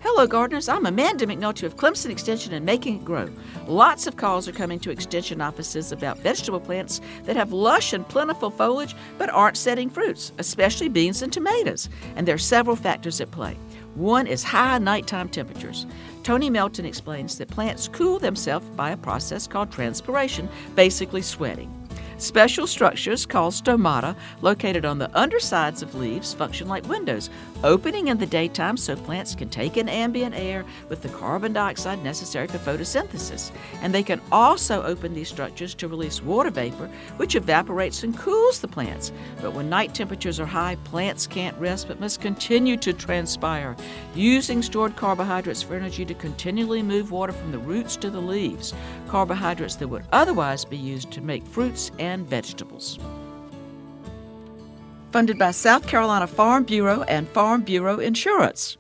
Hello, gardeners. I'm Amanda McNulty of Clemson Extension and Making It Grow. Lots of calls are coming to Extension offices about vegetable plants that have lush and plentiful foliage but aren't setting fruits, especially beans and tomatoes. And there are several factors at play. One is high nighttime temperatures. Tony Melton explains that plants cool themselves by a process called transpiration, basically sweating. Special structures called stomata, located on the undersides of leaves, function like windows, opening in the daytime so plants can take in ambient air with the carbon dioxide necessary for photosynthesis. And they can also open these structures to release water vapor, which evaporates and cools the plants. But when night temperatures are high, plants can't rest but must continue to transpire, using stored carbohydrates for energy to continually move water from the roots to the leaves, carbohydrates that would otherwise be used to make fruits and vegetables. Funded by South Carolina Farm Bureau and Farm Bureau Insurance.